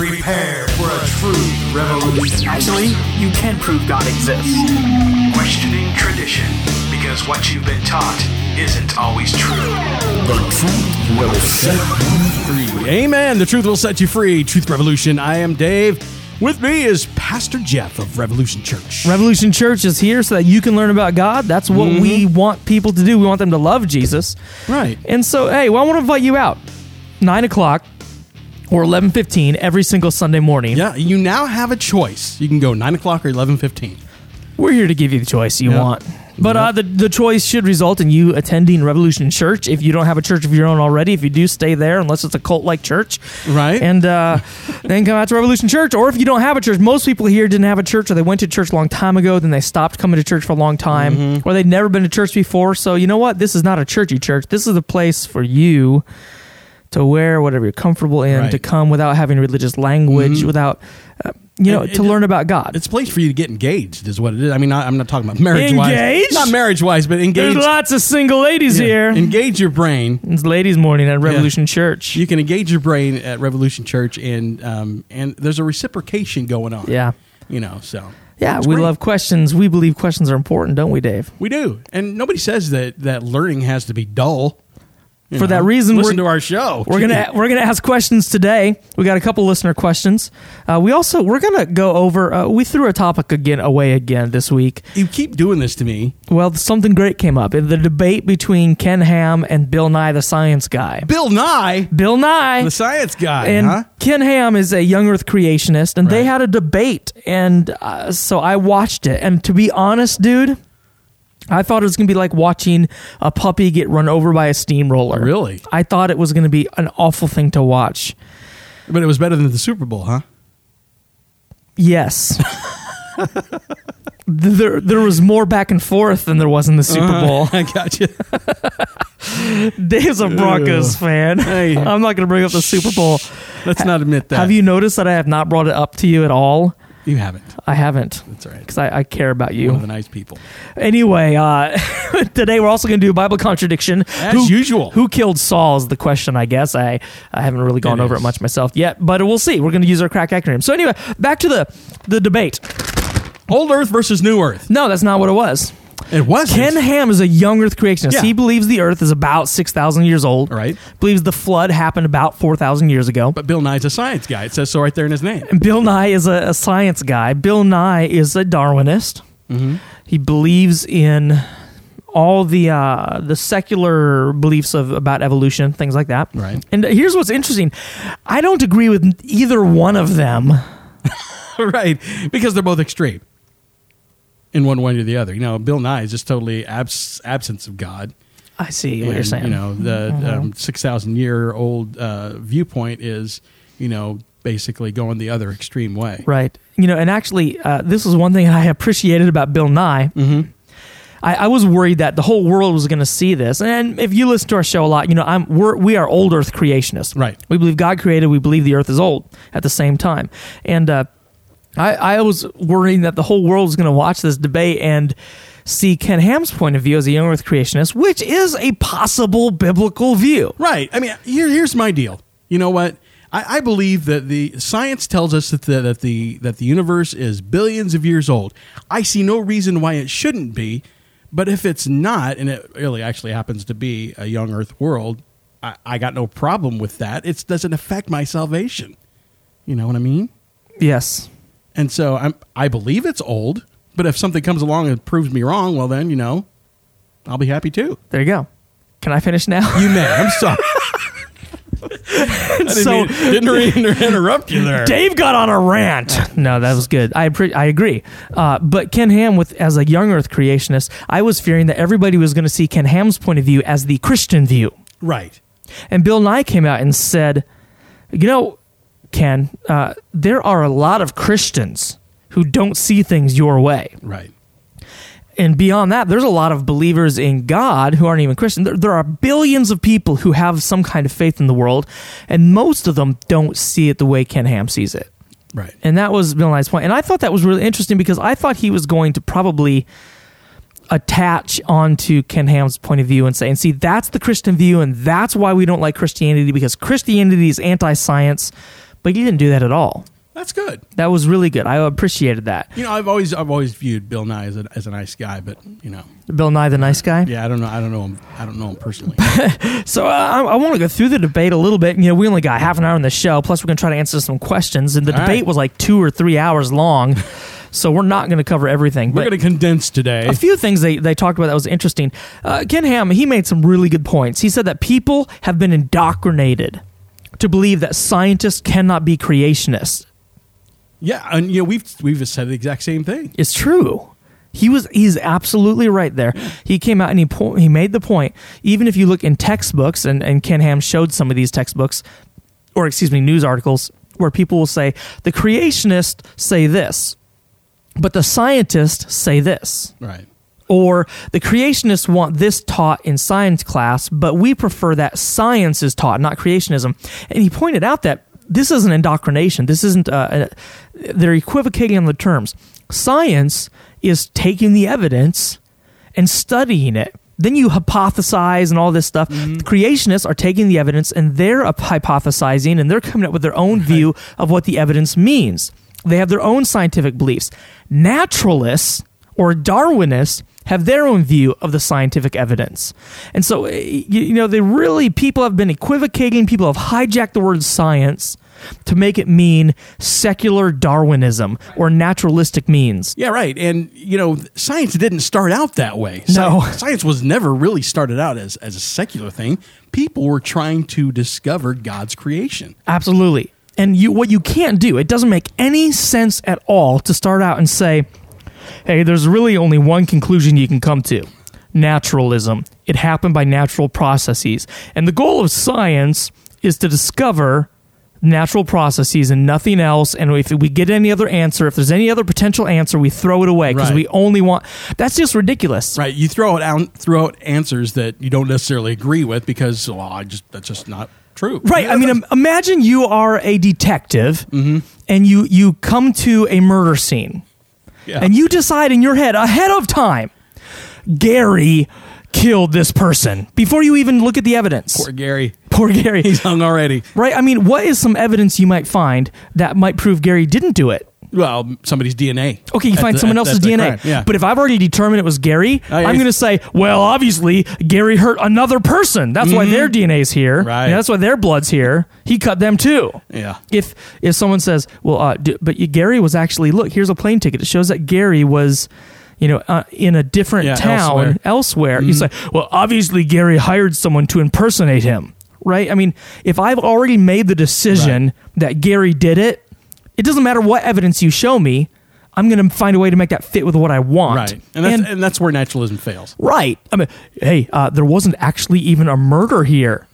Prepare for a true revolution. Actually, you can prove God exists. Questioning tradition, because what you've been taught isn't always true. The truth will set you free. Amen. The truth will set you free. Truth Revolution. I am Dave. With me is Pastor Jeff of Revolution Church. Revolution Church is here so that you can learn about God. That's what we want people to do. We want them to love Jesus. Right. And so, hey, well, I want to invite you out. 9 o'clock or 11:15 every single Sunday morning. Yeah, you now have a choice. You can go 9 o'clock or 11:15. We're here to give you the choice you Yep. want. But the choice should result in you attending Revolution Church. If you don't have a church of your own already, if you do, stay there, unless it's a cult-like church. Right. And then come out to Revolution Church. Or if you don't have a church, most people here didn't have a church, or they went to church a long time ago, then they stopped coming to church for a long time, or they'd never been to church before. So you know what? This is not a churchy church. This is a place for you to wear whatever you're comfortable in, Right. to come without having religious language, without, to learn about God. It's a place for you to get engaged, is what it is. I mean, I'm not talking about marriage-wise. Engaged? Not marriage-wise, but engage. There's lots of single ladies here. Engage your brain. It's ladies' morning at Revolution Church. You can engage your brain at Revolution Church, and there's a reciprocation going on. Yeah. So. Yeah, It's we great. love questions. We believe questions are important, don't we, Dave? We do. And nobody says that learning has to be dull. You For know, that reason, listen to our show. We're gonna ask questions today. We got a couple listener questions. We're gonna go over. We threw a topic away again this week. You keep doing this to me. Well, something great came up in the debate between Ken Ham and Bill Nye, the science guy. Bill Nye, the science guy, and huh? Ken Ham is a young Earth creationist, and they Right. had a debate, and so I watched it. And to be honest, dude, I thought it was going to be like watching a puppy get run over by a steamroller. Really? I thought it was going to be an awful thing to watch. But it was better than the Super Bowl, huh? Yes. There was more back and forth than there was in the Super Bowl. I got you. Dave's a Broncos fan. Hey. I'm not going to bring up the Super Bowl. Let's not admit that. Have you noticed that I have not brought it up to you at all? You haven't. I haven't. That's all right. Because I care about you. One of the nice people. Anyway, today we're also going to do a Bible contradiction. As usual. Who killed Saul is the question, I guess. I haven't really gone over it much myself yet, but we'll see. We're going to use our crack acronym. So anyway, back to the debate. Old Earth versus New Earth. No, that's not what it was. It wasn't. Ken Ham is a young Earth creationist. Yeah. He believes the Earth is about 6,000 years old. Right. Believes the flood happened about 4,000 years ago. But Bill Nye's a science guy. It says so right there in his name. And Bill Nye is a science guy. Bill Nye is a Darwinist. Mm-hmm. He believes in all the secular beliefs about evolution, things like that. Right. And here's what's interesting. I don't agree with either one of them. Right. Because they're both extreme. In one way or the other. Bill Nye is just totally absence of God. I see what you're saying. The 6,000-year-old viewpoint is, basically going the other extreme way. Right. And actually, this is one thing I appreciated about Bill Nye. Mm-hmm. I was worried that the whole world was going to see this. And if you listen to our show a lot, we are old Earth creationists. Right. We believe God created. We believe the Earth is old at the same time. And I was worrying that the whole world was going to watch this debate and see Ken Ham's point of view as a young Earth creationist, which is a possible biblical view. Right. I mean, here's my deal. You know what? I believe that the science tells us that the universe is billions of years old. I see no reason why it shouldn't be. But if it's not, and it really actually happens to be a young Earth world, I got no problem with that. It doesn't affect my salvation. You know what I mean? Yes. And so I believe it's old, but if something comes along and proves me wrong, well then, I'll be happy too. There you go. Can I finish now? You may. I'm sorry. Didn't interrupt you there. Dave got on a rant. No, that was good. I agree. But Ken Ham, as a young Earth creationist, I was fearing that everybody was going to see Ken Ham's point of view as the Christian view. Right. And Bill Nye came out and said, Ken, there are a lot of Christians who don't see things your way. Right. And beyond that, there's a lot of believers in God who aren't even Christian. There are billions of people who have some kind of faith in the world, and most of them don't see it the way Ken Ham sees it. Right. And that was Bill Nye's point. And I thought that was really interesting because I thought he was going to probably attach onto Ken Ham's point of view and say, and see, that's the Christian view, and that's why we don't like Christianity, because Christianity is anti-science. But you didn't do that at all. That's good. That was really good. I appreciated that. You know, I've always viewed Bill Nye as a nice guy, but you know, Bill Nye the nice guy. yeah, I don't know him personally. So I want to go through the debate a little bit. You know, we only got half an hour on the show. Plus, we're going to try to answer some questions, and the All debate right. was like 2 or 3 hours long. So we're not going to cover everything. We're But going to condense today. a few things they talked about that was interesting. Ken Ham, he made some really good points. He said that people have been indoctrinated to believe that scientists cannot be creationists. Yeah, and you know we've said the exact same thing. It's true. He's absolutely right there. He came out and he made the point. Even if you look in textbooks, and Ken Ham showed some of these textbooks, or news articles, where people will say the creationists say this, but the scientists say this. Right. Or the creationists want this taught in science class, but we prefer that science is taught, not creationism. And he pointed out that this isn't indoctrination. This isn't, they're equivocating on the terms. Science is taking the evidence and studying it. Then you hypothesize and all this stuff. Mm-hmm. The creationists are taking the evidence and they're hypothesizing and they're coming up with their own view of what the evidence means. They have their own scientific beliefs. Naturalists or Darwinists have their own view of the scientific evidence. And so, people have been equivocating. People have hijacked the word science to make it mean secular Darwinism or naturalistic means. Yeah, right. And, you know, science didn't start out that way. No. Science was never really started out as a secular thing. People were trying to discover God's creation. Absolutely. And what you can't do, it doesn't make any sense at all to start out and say, hey, there's really only one conclusion you can come to. Naturalism. It happened by natural processes. And the goal of science is to discover natural processes and nothing else. And if we get any other answer, if there's any other potential answer, we throw it away because Right. we only want... That's just ridiculous. Right. You throw out answers that you don't necessarily agree with because, that's just not true. Right. I mean, imagine you are a detective and you come to a murder scene. Yeah. And you decide in your head, ahead of time, Gary killed this person before you even look at the evidence. Poor Gary. Poor Gary. He's hung already. Right? I mean, what is some evidence you might find that might prove Gary didn't do it? Well, somebody's DNA. Okay, you find someone else's at the DNA. crime. Yeah. But if I've already determined it was Gary, yeah. I'm going to say, well, obviously, Gary hurt another person. That's why their DNA's here. Right. And that's why their blood's here. He cut them too. Yeah. If someone says, well, Gary was actually, look, here's a plane ticket. It shows that Gary was, in a different town elsewhere. You say, well, obviously Gary hired someone to impersonate him, right? I mean, if I've already made the decision that Gary did it, it doesn't matter what evidence you show me. I'm going to find a way to make that fit with what I want. Right. And that's where naturalism fails. Right. I mean, hey, there wasn't actually even a murder here.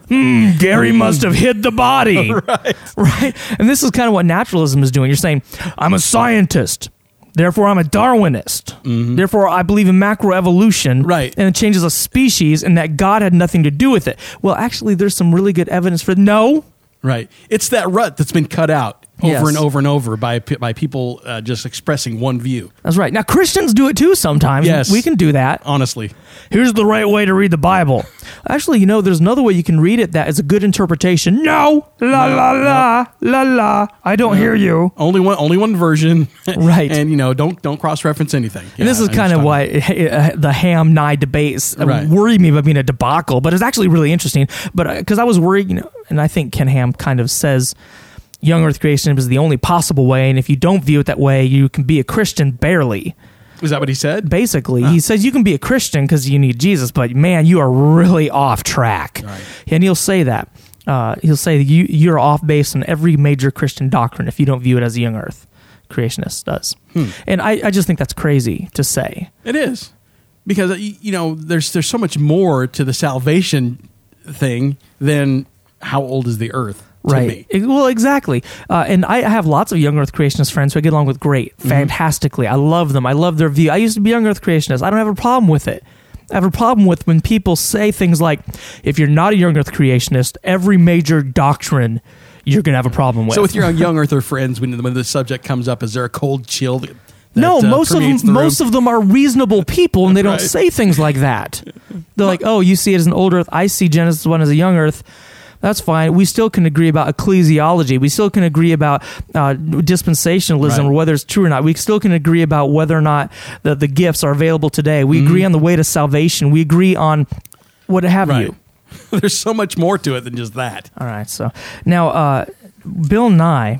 Gary must have hid the body. Right. And this is kind of what naturalism is doing. You're saying, I'm a scientist. Therefore, I'm a Darwinist. Therefore, I believe in macroevolution. Right. And it changes a species and that God had nothing to do with it. Well, actually, there's some really good evidence for no. Right. It's that rut that's been cut out over Yes. and over and over by people just expressing one view. That's right. Now, Christians do it too sometimes. Yes. We can do that. Honestly. Here's the right way to read the Bible. Actually, there's another way you can read it that is a good interpretation. No. La, la, la. La, la. I don't hear you. Only one version. Right. And, don't cross-reference anything. And this is kind of why the Ham-Nye debates Right. worry me about being a debacle, but it's actually really interesting. But because I was worried, and I think Ken Ham kind of says young earth creationism is the only possible way, and if you don't view it that way, you can be a Christian barely. Is that what he said? Basically, he says you can be a Christian because you need Jesus, but man, you are really off track. Right. And he'll say that. He'll say that you're off base on every major Christian doctrine if you don't view it as a young earth creationist does. And I just think that's crazy to say. It is. Because, there's so much more to the salvation thing than how old is the earth to me. Well, exactly. And I have lots of young earth creationist friends who I get along with great, fantastically. I love them. I love their view. I used to be young earth creationist. I don't have a problem with it. I have a problem with when people say things like, if you're not a young earth creationist, every major doctrine you're going to have a problem with. So with your young earther friends, when the subject comes up, is there a cold chill that no, most of them are reasonable people, and they don't Right. say things like that. They're like, "Oh, you see it as an old Earth. I see Genesis 1 as a young Earth." That's fine. We still can agree about ecclesiology. We still can agree about dispensationalism, Right. or whether it's true or not. We still can agree about whether or not the gifts are available today. We agree on the way to salvation. We agree on what have Right. you. There's so much more to it than just that. All right. So now, Bill Nye,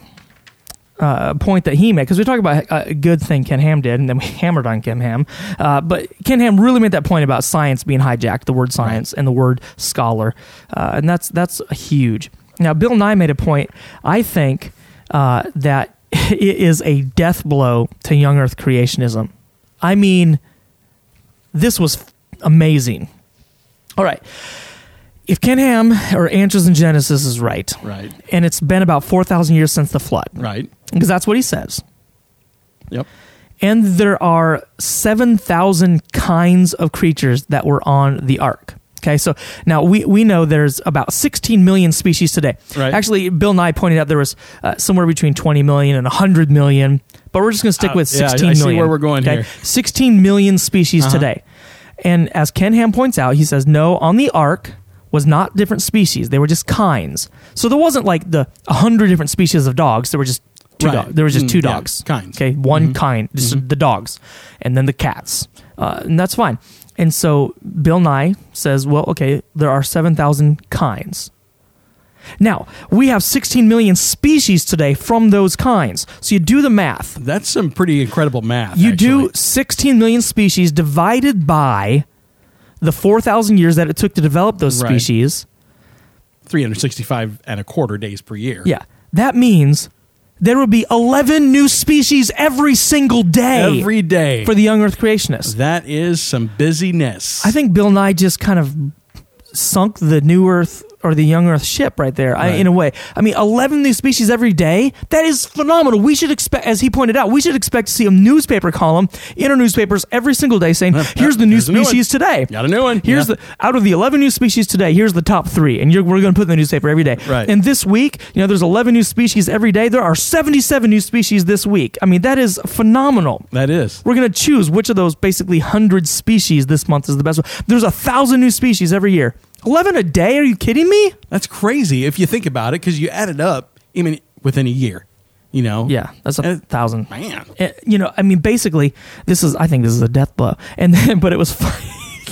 a point that he made, because we talked about a good thing Ken Ham did, and then we hammered on Ken Ham. But Ken Ham really made that point about science being hijacked, the word science and the word scholar, and that's huge. Now, Bill Nye made a point. I think that it is a death blow to young Earth creationism. I mean, this was amazing. All right. If Ken Ham or Answers in Genesis is right, and it's been about 4,000 years since the flood, Right. because that's what he says, Yep. and there are 7,000 kinds of creatures that were on the ark. Okay, so now we know there's about 16 million species today. Right. Actually, Bill Nye pointed out there was somewhere between 20 million and 100 million, but we're just going to stick with 16 I see million. where we're going here. 16 million species today. And as Ken Ham points out, he says, no, on the ark was not different species. They were just kinds. So there wasn't like the 100 different species of dogs. There were just two Right. dogs. There was just two Yeah, dogs. kinds. Okay, one kind, just the dogs, and then the cats, and that's fine. And so Bill Nye says, well, okay, there are 7,000 kinds. Now, we have 16 million species today from those kinds. So you do the math. That's some pretty incredible math. You actually. do 16 million species divided by the 4,000 years that it took to develop those Right. species. 365 and a quarter days per year. Yeah. That means there would be 11 new species every single day Every day. for the young Earth creationists. That is some busyness. I think Bill Nye just kind of sunk the new Earth or the young Earth ship right there, Right. in a way. I mean, 11 new species every day, that is phenomenal. We should expect, as he pointed out, we should expect to see a newspaper column in our newspapers every single day saying, here's the new There's a new species one. today. Got a new one. Here's Yeah. out of the 11 new species today, here's the top 3, and we're going to put in the newspaper every day. Right. And this week, there's 11 new species every day. There are 77 new species this week. I mean, that is phenomenal. That is. We're going to choose which of those basically 100 species this month is the best one. There's 1,000 new species every year. 11 a day? Are you kidding me? That's crazy if you think about it, because you add it up even within a year. Yeah, that's 1,000. Man. I mean, basically, I think this is a death blow. And then, but it was funny.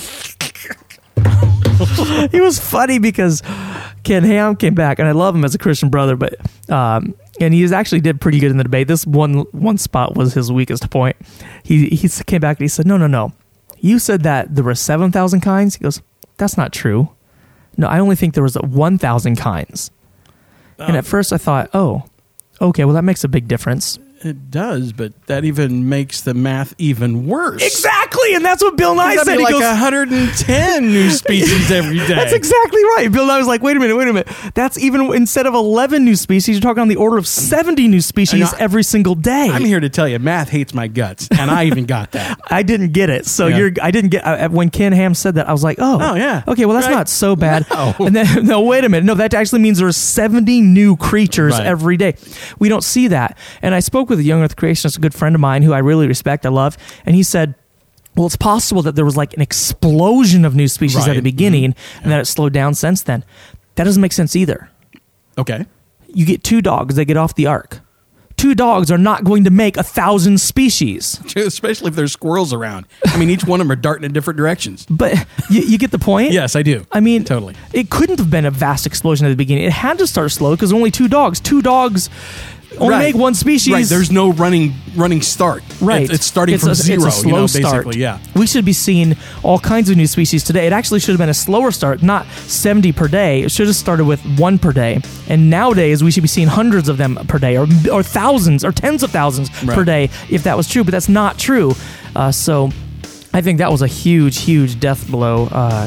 It was funny because Ken Ham came back, and I love him as a Christian brother, but and he actually did pretty good in the debate. This one spot was his weakest point. He came back and he said, no. You said that there were 7,000 kinds. He goes, that's not true. No, I only think there was 1,000 kinds. And at first I thought, oh, okay, well, that makes a big difference. It does, but that even makes the math even worse. Exactly, and that's what Bill Nye That'd said. be He like goes, 110 new species every day. that's exactly right. Bill Nye was like, wait a minute. That's even, instead of 11 new species, you're talking on the order of 70 new species every single day. I'm here to tell you, math hates my guts, and I even got that. I didn't get it. So Yeah. I didn't get, when Ken Ham said that, I was like, oh yeah. Okay, well, that's Right. not so bad. No. And then, no, wait a minute. No, that actually means there's 70 new creatures Right. every day. We don't see that. And I spoke with a young Earth creationist, a good friend of mine who I really respect, I love, and he said, well, it's possible that there was like an explosion of new species at the Right. beginning and that it slowed down since then. That doesn't make sense either. Okay. You get 2 dogs, they get off the ark. 2 dogs are not going to make 1,000 species. Especially if there's squirrels around. I mean, each one of them are darting in different directions. But you get the point? Yes, I do. I mean, Totally. It couldn't have been a vast explosion at the beginning. It had to start slow because only 2 dogs. 2 dogs only make one species. Right. There's no running start. Right. It's starting from zero. It's a slow start. Basically, yeah. We should be seeing all kinds of new species today. It actually should have been a slower start, not 70 per day. It should have started with 1 per day. And nowadays, we should be seeing hundreds of them per day, or thousands, or tens of thousands per Right. day, if that was true. But that's not true. So I think that was a huge, huge death blow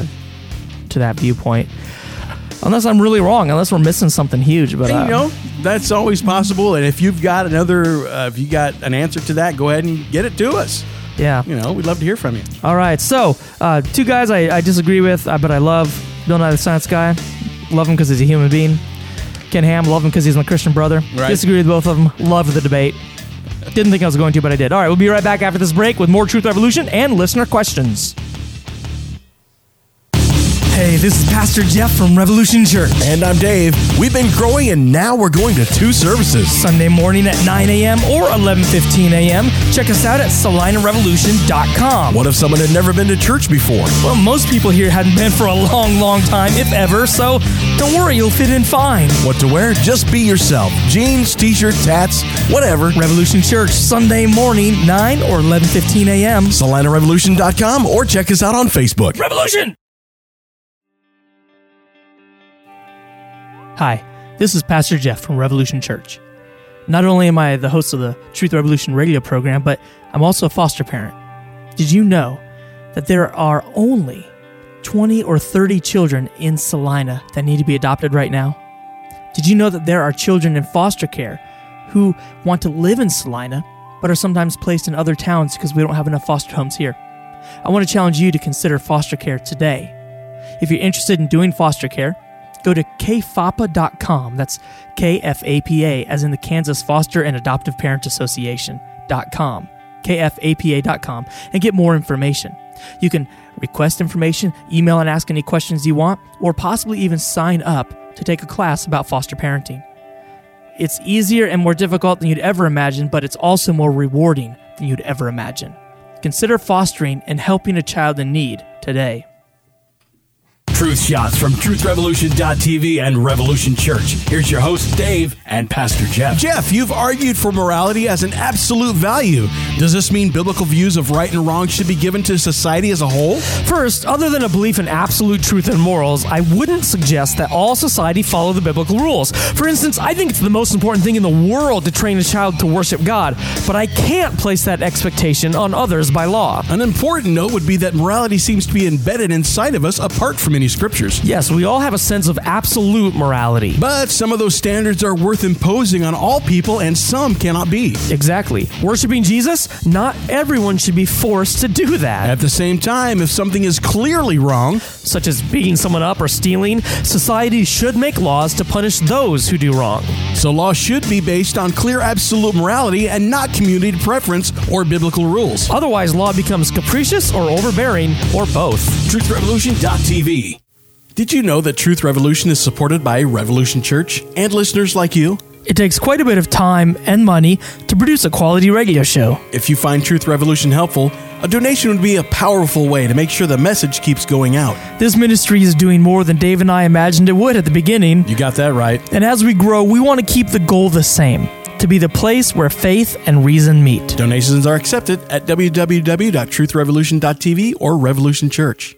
to that viewpoint. Unless I'm really wrong, unless we're missing something huge. But And, that's always possible. And if you've got if you got an answer to that, go ahead and get it to us. yeah. We'd love to hear from you. All right, so 2 guys I disagree with, but I love Bill Nye the Science Guy. Love him because he's a human being. Ken Ham, love him because he's my Christian brother. Right. Disagree with both of them. Love the debate. Didn't think I was going to, but I did. All right, we'll be right back after this break with more Truth Revolution and listener questions. Hey, this is Pastor Jeff from Revolution Church. And I'm Dave. We've been growing and now we're going to 2 services. Sunday morning at 9 a.m. or 11:15 a.m. Check us out at SalinaRevolution.com. What if someone had never been to church before? Well, most people here hadn't been for a long, long time, if ever, so don't worry, you'll fit in fine. What to wear? Just be yourself. Jeans, t-shirt, tats, whatever. Revolution Church, Sunday morning, 9 or 11:15 a.m. SalinaRevolution.com or check us out on Facebook. Revolution! Hi, this is Pastor Jeff from Revolution Church. Not only am I the host of the Truth Revolution radio program, but I'm also a foster parent. Did you know that there are only 20 or 30 children in Salina that need to be adopted right now? Did you know that there are children in foster care who want to live in Salina, but are sometimes placed in other towns because we don't have enough foster homes here? I want to challenge you to consider foster care today. If you're interested in doing foster care, go to kfapa.com. That's KFAPA, as in the Kansas Foster and Adoptive Parent Association.com. KFAPA.com, and get more information. You can request information, email and ask any questions you want, or possibly even sign up to take a class about foster parenting. It's easier and more difficult than you'd ever imagine, but it's also more rewarding than you'd ever imagine. Consider fostering and helping a child in need today. Truth shots from TruthRevolution.tv and Revolution Church. Here's your host, Dave, and Pastor Jeff. Jeff, you've argued for morality as an absolute value. Does this mean biblical views of right and wrong should be given to society as a whole? First, other than a belief in absolute truth and morals, I wouldn't suggest that all society follow the biblical rules. For instance, I think it's the most important thing in the world to train a child to worship God, but I can't place that expectation on others by law. An important note would be that morality seems to be embedded inside of us apart from any scriptures. Yes, we all have a sense of absolute morality. But some of those standards are worth imposing on all people, and some cannot be. Exactly. Worshiping Jesus, not everyone should be forced to do that. At the same time, if something is clearly wrong, such as beating someone up or stealing, society should make laws to punish those who do wrong. So law should be based on clear absolute morality and not community preference or biblical rules. Otherwise, law becomes capricious or overbearing, or both. TruthRevolution.tv. Did you know that Truth Revolution is supported by Revolution Church and listeners like you? It takes quite a bit of time and money to produce a quality radio show. If you find Truth Revolution helpful, a donation would be a powerful way to make sure the message keeps going out. This ministry is doing more than Dave and I imagined it would at the beginning. You got that right. And as we grow, we want to keep the goal the same, to be the place where faith and reason meet. Donations are accepted at www.truthrevolution.tv or Revolution Church.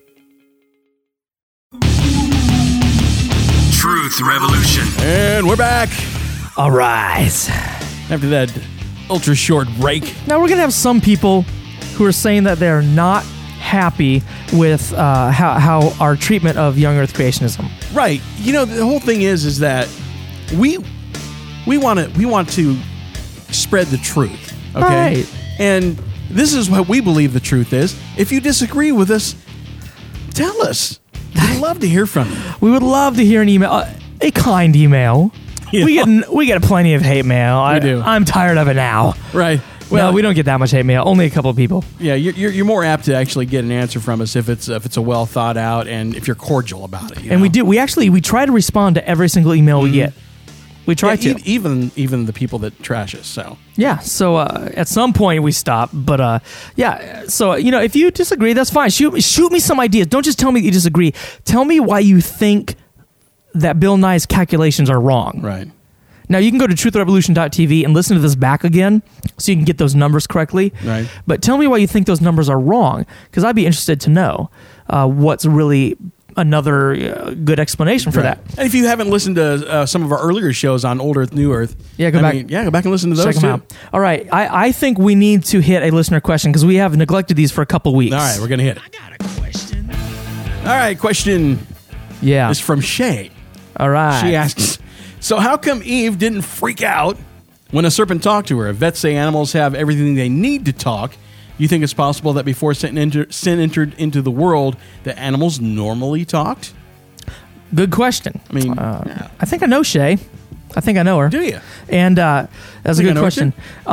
Truth Revolution. And we're back. All right. After that ultra short break. Now we're going to have some people who are saying that they're not happy with how our treatment of young earth creationism. Right. You know, the whole thing is that we want to spread the truth. Okay. Right. And this is what we believe the truth is. If you disagree with us, tell us. We'd love to hear from you. We would love to hear an email, a kind email. Yeah. We get plenty of hate mail. We do. I'm tired of it now. Right. Well, no, we don't get that much hate mail. Only a couple of people. Yeah, you're more apt to actually get an answer from us if it's a well thought out and if you're cordial about it. And we do. We try to respond to every single email we get. We try to. Even the people that trash us. So yeah. So at some point we stop. But yeah. So if you disagree, that's fine. Shoot me some ideas. Don't just tell me that you disagree. Tell me why you think that Bill Nye's calculations are wrong. Right. Now, you can go to truthrevolution.tv and listen to this back again so you can get those numbers correctly. Right. But tell me why you think those numbers are wrong, because I'd be interested to know what's really another good explanation for that. And if you haven't listened to some of our earlier shows on Old Earth, New Earth, go back and listen to those. Check them out. All right. I think we need to hit a listener question because we have neglected these for a couple weeks. All right, we're going to hit it. I got a question. All right, question is from Shay. All right. She asks, so how come Eve didn't freak out when a serpent talked to her? Vets say animals have everything they need to talk. You think it's possible that before sin entered into the world, that animals normally talked? Good question. I mean, I think I know Shay. I think I know her. Do you? And that's a good question.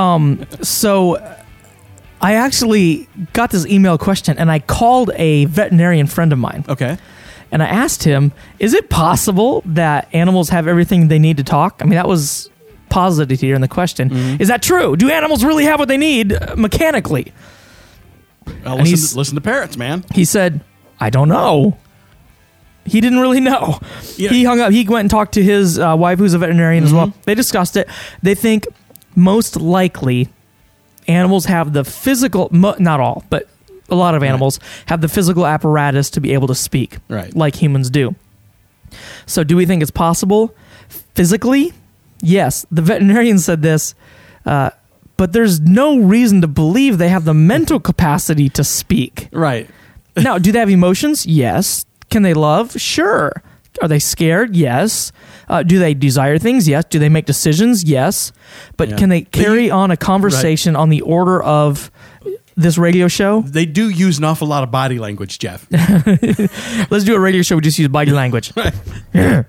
So I actually got this email question, and I called a veterinarian friend of mine. Okay. And I asked him, is it possible that animals have everything they need to talk? I mean, that was posited here in the question. Is that true? Do animals really have what they need mechanically? Well, listen to parrots, man. He said, I don't know. He didn't really know. Yeah. He hung up. He went and talked to his wife, who's a veterinarian as well. They discussed it. They think most likely animals have the physical, not all, but a lot of animals have the physical apparatus to be able to speak, like humans do. So do we think it's possible? Physically? Yes. The veterinarian said this, but there's no reason to believe they have the mental capacity to speak. Right. Now, do they have emotions? Yes. Can they love? Sure. Are they scared? Yes. Do they desire things? Yes. Do they make decisions? Yes. But can they carry on a conversation on the order of this radio show? They do use an awful lot of body language, Jeff. Let's do a radio show. We just use body language. You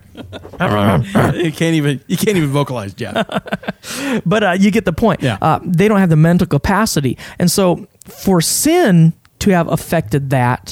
can't even vocalize, Jeff. But you get the point. Yeah. They don't have the mental capacity. And so for sin to have affected that,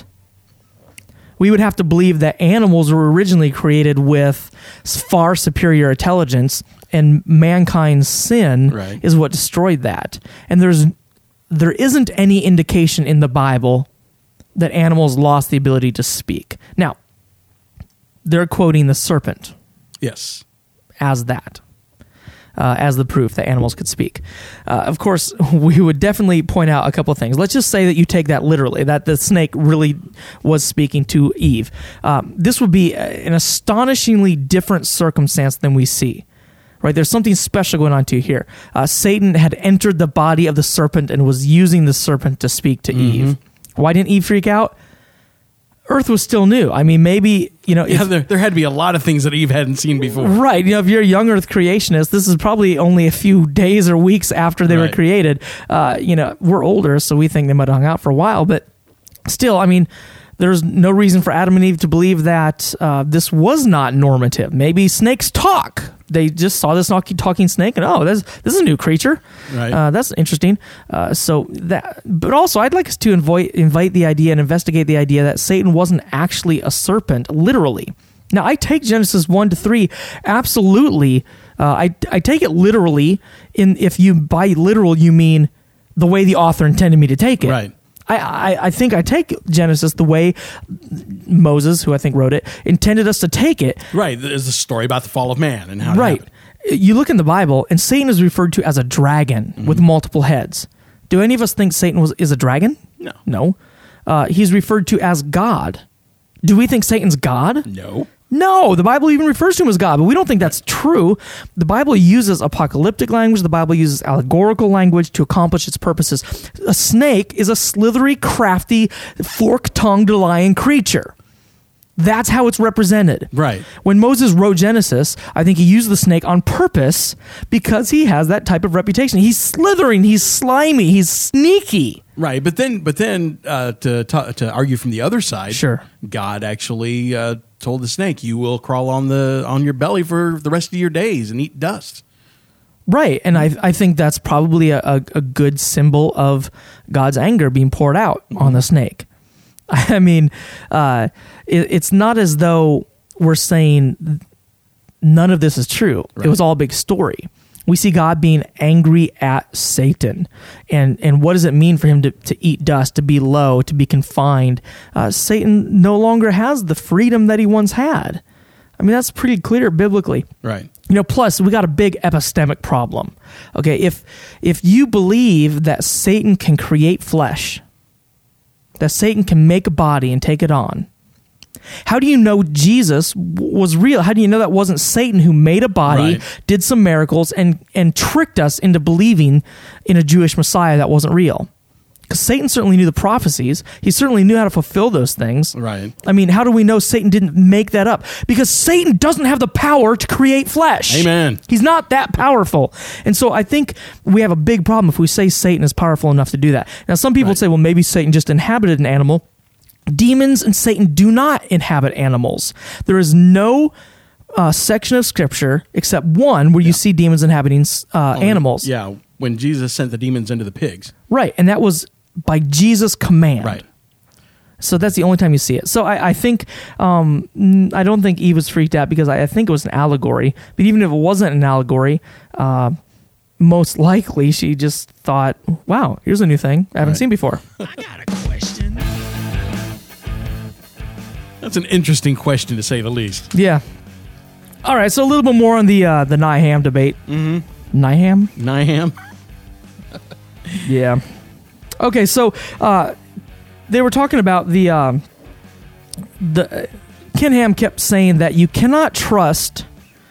we would have to believe that animals were originally created with far superior intelligence, and mankind's sin is what destroyed that. And there isn't any indication in the Bible that animals lost the ability to speak. Now, they're quoting the serpent. Yes. As that. As the proof that animals could speak. Of course, we would definitely point out a couple of things. Let's just say that you take that literally, that the snake really was speaking to Eve. This would be an astonishingly different circumstance than we see. Right? There's something special going on here. Satan had entered the body of the serpent and was using the serpent to speak to Eve. Why didn't Eve freak out? Earth was still new. I mean, maybe, there had to be a lot of things that Eve hadn't seen before. Right. If you're a young Earth creationist, this is probably only a few days or weeks after they were created. We're older, so we think they might have hung out for a while. But still, I mean, there's no reason for Adam and Eve to believe that this was not normative. Maybe snakes talk. They just saw this talking snake and, this is a new creature. Right. That's interesting. But also, I'd like us to invite the idea and investigate the idea that Satan wasn't actually a serpent, literally. Now, I take Genesis 1-3 absolutely. I take it literally. If you by literal you mean the way the author intended me to take it. Right. I think I take Genesis the way Moses, who I think wrote it, intended us to take it. Right. There's a story about the fall of man and how it happened. You look in the Bible, and Satan is referred to as a dragon with multiple heads. Do any of us think Satan is a dragon? No. He's referred to as God. Do we think Satan's God? No, the Bible even refers to him as God, but we don't think that's true. The Bible uses apocalyptic language. The Bible uses allegorical language to accomplish its purposes. A snake is a slithery, crafty, fork-tongued lion creature. That's how it's represented. Right. When Moses wrote Genesis, I think he used the snake on purpose because he has that type of reputation. He's slithering, he's slimy, he's sneaky. Right, but then to argue from the other side, God actually told the snake, "You will crawl on your belly for the rest of your days and eat dust." Right, and I think that's probably a good symbol of God's anger being poured out on the snake. I mean, it's not as though we're saying none of this is true. Right. It was all a big story. We see God being angry at Satan. And what does it mean for him to eat dust, to be low, to be confined? Satan no longer has the freedom that he once had. I mean, that's pretty clear biblically. Right. Plus, we got a big epistemic problem. Okay, if you believe that Satan can create flesh, that Satan can make a body and take it on, how do you know Jesus was real? How do you know that wasn't Satan who made a body, did some miracles, and tricked us into believing in a Jewish Messiah that wasn't real? Because Satan certainly knew the prophecies. He certainly knew how to fulfill those things. Right. I mean, how do we know Satan didn't make that up? Because Satan doesn't have the power to create flesh. Amen. He's not that powerful. And so I think we have a big problem if we say Satan is powerful enough to do that. Now, some people say, well, maybe Satan just inhabited an animal. Demons and Satan do not inhabit animals. There is no section of Scripture except one where you see demons inhabiting animals. Yeah, when Jesus sent the demons into the pigs. Right, and that was by Jesus' command. Right. So that's the only time you see it. So I think, I don't think Eve was freaked out because I think it was an allegory. But even if it wasn't an allegory, most likely she just thought, wow, here's a new thing I haven't seen before. I got a question. That's an interesting question, to say the least. Yeah. All right, so a little bit more on the Niham debate. Mm-hmm. Niham? Niham? Yeah. Okay, so they were talking about the Ken Ham kept saying that you cannot trust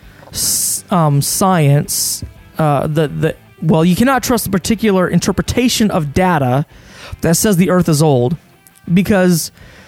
science. You cannot trust the particular interpretation of data that says the Earth is old, because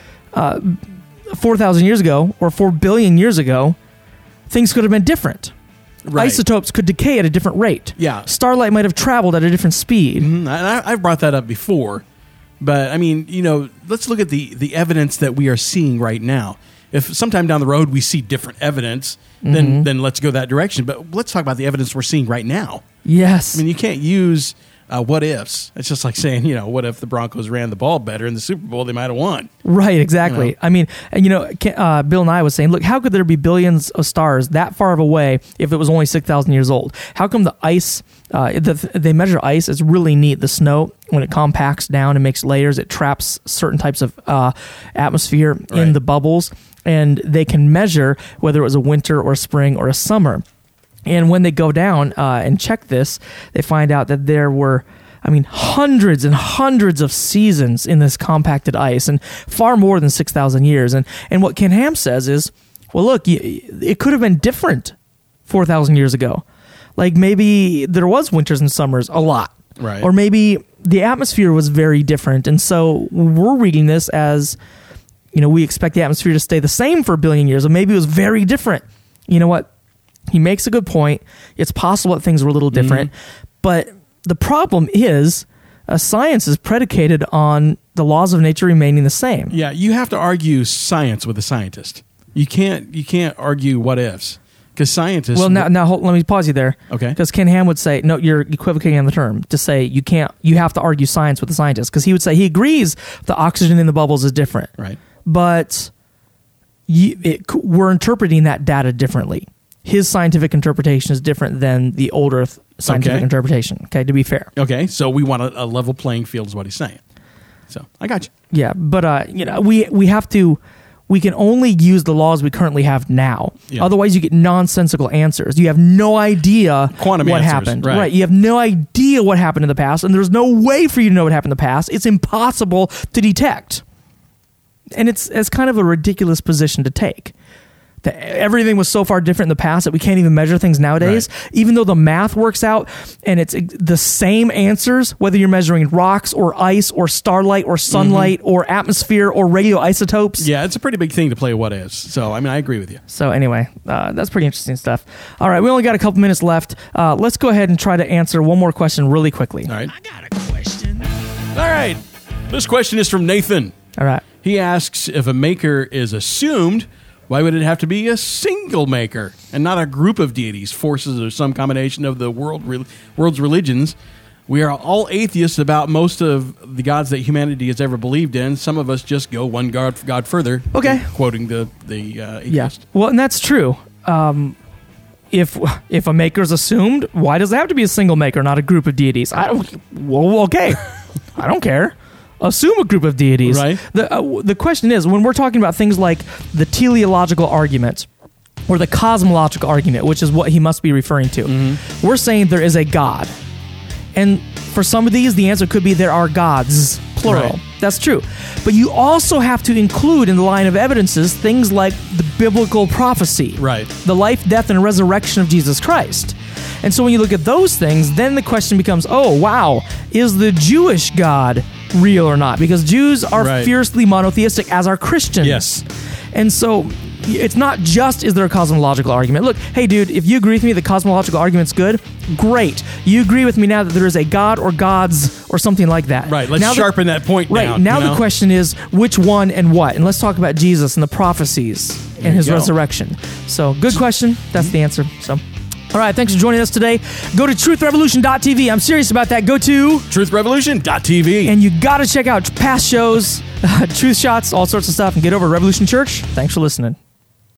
4,000 years ago or 4 billion years ago, things could have been different. Right. Isotopes could decay at a different rate. Yeah. Starlight might have traveled at a different speed. Mm-hmm. And I've brought that up before. But, I mean, let's look at the evidence that we are seeing right now. If sometime down the road we see different evidence, then let's go that direction. But let's talk about the evidence we're seeing right now. Yes. I mean, you can't use what ifs. It's just like saying, what if the Broncos ran the ball better in the Super Bowl? They might have won. Right, exactly. I mean, and Bill Nye was saying, look, how could there be billions of stars that far away if it was only 6,000 years old? How come the ice, they measure ice, it's really neat. The snow, when it compacts down and makes layers, it traps certain types of atmosphere in the bubbles, and they can measure whether it was a winter or a spring or a summer. And when they go down and check this, they find out that there were, hundreds and hundreds of seasons in this compacted ice, and far more than 6,000 years. And what Ken Ham says is, well, look, it could have been different 4,000 years ago. Like maybe there was winters and summers a lot. Right. Or maybe the atmosphere was very different. And so we're reading this as, we expect the atmosphere to stay the same for a billion years, or maybe it was very different. You know what? He makes a good point. It's possible that things were a little different, but the problem is science is predicated on the laws of nature remaining the same. Yeah, you have to argue science with a scientist. You can't argue what ifs, because scientists. Well, now let me pause you there. Okay. Because Ken Ham would say, no, you're equivocating on the term to say you have to argue science with a scientist, because he would say he agrees the oxygen in the bubbles is different. Right. But we're interpreting that data differently. His scientific interpretation is different than the old Earth scientific interpretation, okay, to be fair. Okay, so we want a level playing field is what he's saying. So, I got you. Yeah, but we can only use the laws we currently have now. Yeah. Otherwise, you get nonsensical answers. You have no idea Quantum what answers, happened. Right. You have no idea what happened in the past, and there's no way for you to know what happened in the past. It's impossible to detect. And it's kind of a ridiculous position to take. That everything was so far different in the past that we can't even measure things nowadays, even though the math works out and it's the same answers, whether you're measuring rocks or ice or starlight or sunlight or atmosphere or radioisotopes. Yeah, it's a pretty big thing to play what ifs. So, I agree with you. So anyway, that's pretty interesting stuff. All right, we only got a couple minutes left. Let's go ahead and try to answer one more question really quickly. All right. I got a question. All right. This question is from Nathan. All right. He asks, if a maker is assumed, why would it have to be a single maker and not a group of deities, forces, or some combination of the world's religions? We are all atheists about most of the gods that humanity has ever believed in. Some of us just go one god further. Okay. Quoting the atheist. Yeah. Well, and that's true. If a maker is assumed, why does it have to be a single maker, not a group of deities? Okay. I don't care. Assume a group of deities. Right. The question is, when we're talking about things like the teleological argument or the cosmological argument, which is what he must be referring to, we're saying there is a God. And for some of these, the answer could be there are gods, plural. Right. That's true. But you also have to include in the line of evidences things like the biblical prophecy, Right. the life, death, and resurrection of Jesus Christ. And so when you look at those things, then the question becomes, oh, wow, is the Jewish God real or not? Because Jews are fiercely monotheistic, as are Christians. Yes. And so it's not just, is there a cosmological argument? Look, hey, dude, if you agree with me the cosmological argument's good, great. You agree with me now that there is a God or gods or something like that. Right. Let's sharpen that point down. Right. Now the question is, which one and what? And let's talk about Jesus and the prophecies and his resurrection. So, good question. That's the answer. So, all right, thanks for joining us today. Go to truthrevolution.tv. I'm serious about that. Go to truthrevolution.tv. and you got to check out past shows. truth shots, all sorts of stuff, and get over to Revolution Church. Thanks for listening.